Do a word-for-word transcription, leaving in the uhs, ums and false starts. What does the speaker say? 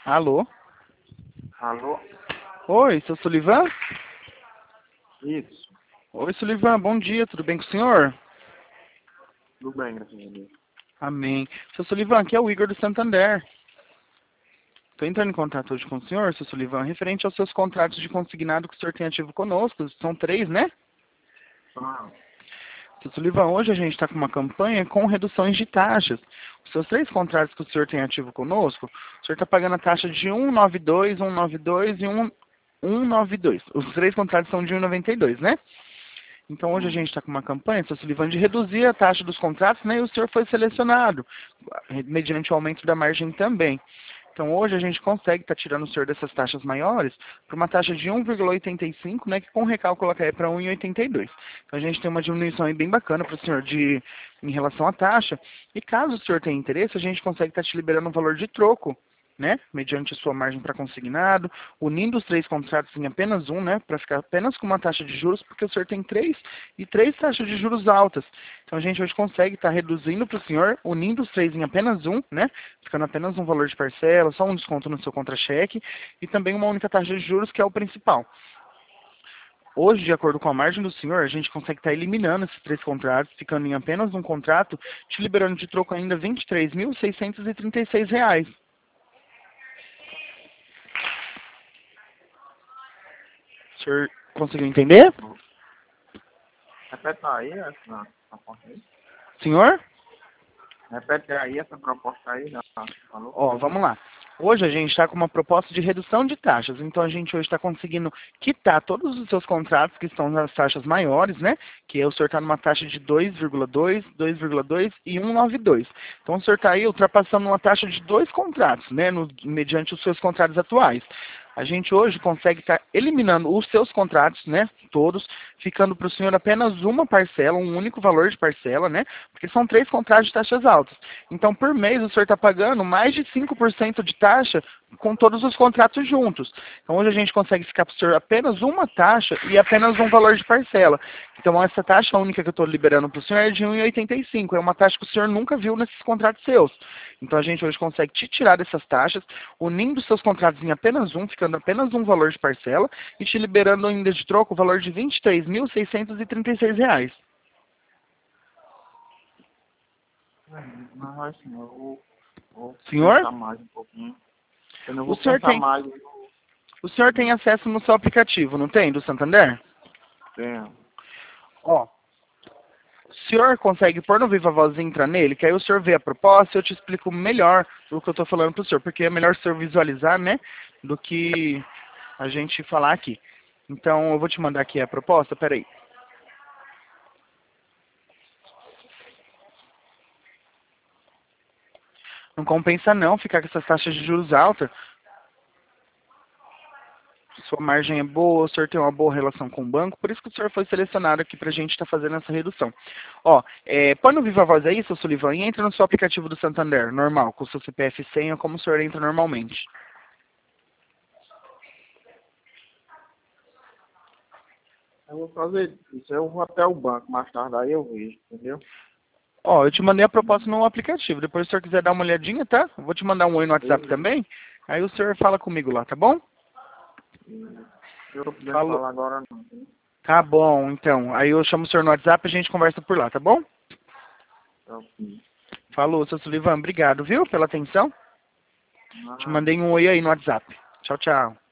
Alô? Alô? Oi, seu Sullivan? Isso. Oi, Sullivan, bom dia, tudo bem com o senhor? Tudo bem, graças a Deus. Amém. Seu Sullivan, aqui é o Igor do Santander. Estou entrando em contato hoje com o senhor, seu Sullivan, referente aos seus contratos de consignado que o senhor tem ativo conosco. São três, né? Ah, Seu Sullivan, hoje a gente está com uma campanha com reduções de taxas. Os seus três contratos que o senhor tem ativo conosco, o senhor está pagando a taxa de cento e noventa e dois, cento e noventa e dois e cento e noventa e dois. Os três contratos são de cento e noventa e dois, né? Então hoje a hum. gente está com uma campanha, seu Sullivan, de reduzir a taxa dos contratos, né? E o senhor foi selecionado, mediante o aumento da margem também. Então hoje a gente consegue estar tirando o senhor dessas taxas maiores para uma taxa de um vírgula oitenta e cinco, né? Que com recálculo cai para um vírgula oitenta e dois. Então a gente tem uma diminuição aí bem bacana para o senhor de, em relação à taxa. E caso o senhor tenha interesse, a gente consegue estar te liberando um valor de troco, né, mediante a sua margem para consignado, unindo os três contratos em apenas um, né, para ficar apenas com uma taxa de juros, porque o senhor tem três e três taxas de juros altas. Então a gente hoje consegue estar reduzindo para o senhor, unindo os três em apenas um, né, ficando apenas um valor de parcela, só um desconto no seu contra-cheque e também uma única taxa de juros, que é o principal. Hoje, de acordo com a margem do senhor, a gente consegue estar eliminando esses três contratos, ficando em apenas um contrato, te liberando de troco ainda vinte e três mil seiscentos e trinta e seis reais. O senhor conseguiu entender? Repete aí essa proposta aí. Senhor? Repete aí essa proposta aí, já falou? Ó, vamos lá. Hoje a gente está com uma proposta de redução de taxas. Então a gente hoje está conseguindo quitar todos os seus contratos que estão nas taxas maiores, né? Que o senhor está numa taxa de dois vírgula dois, dois vírgula dois e cento e noventa e dois. Então o senhor está aí ultrapassando uma taxa de dois contratos, né? No, mediante os seus contratos atuais. A gente hoje consegue estar eliminando os seus contratos, né? Todos, ficando para o senhor apenas uma parcela, um único valor de parcela, né? Porque são três contratos de taxas altas. Então, por mês, o senhor está pagando mais de cinco por cento de taxa com todos os contratos juntos. Então, hoje a gente consegue ficar para o senhor apenas uma taxa e apenas um valor de parcela. Então, essa taxa única que eu estou liberando para o senhor é de um vírgula oitenta e cinco. É uma taxa que o senhor nunca viu nesses contratos seus. Então, a gente hoje consegue te tirar dessas taxas, unindo seus contratos em apenas um, ficando apenas um valor de parcela e te liberando ainda de troco o valor de vinte e três mil seiscentos e trinta e seis reais. Não, assim, eu vou, vou Senhor? pensar mais um pouquinho. Eu não O vou senhor pensar tem, mais. o senhor tem acesso no seu aplicativo, não tem, do Santander? Tenho. Ó, o senhor consegue pôr no Viva Voz e entrar nele, que aí o senhor vê a proposta e eu te explico melhor o que eu estou falando para o senhor, porque é melhor o senhor visualizar, né, do que a gente falar aqui. Então, eu vou te mandar aqui a proposta, peraí. Não compensa não ficar com essas taxas de juros altas. Sua margem é boa, o senhor tem uma boa relação com o banco, por isso que o senhor foi selecionado aqui para a gente estar fazendo essa redução. Ó, é, põe no Viva Voz aí, seu Sullivan, e entra no seu aplicativo do Santander, normal, com o seu C P F e senha, como o senhor entra normalmente. Eu vou fazer isso. Eu vou até o banco mais tarde, aí eu vejo, entendeu? Ó, eu te mandei a proposta no aplicativo, depois se o senhor quiser dar uma olhadinha, tá? Eu vou te mandar um oi no WhatsApp Beleza. também, aí o senhor fala comigo lá, tá bom? Eu tô podendo Falou. falar agora não. Tá bom, então. Aí eu chamo o senhor no WhatsApp e a gente conversa por lá, tá bom? Tá ok. Falou, seu Sullivan, obrigado, viu, pela atenção. Te Nada. mandei um oi aí no WhatsApp. Tchau, tchau.